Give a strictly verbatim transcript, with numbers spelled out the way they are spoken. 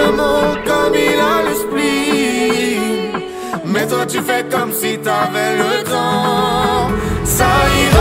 l'amour comme il a le spleen. Mais toi tu fais comme si t'avais le temps. Ça ira.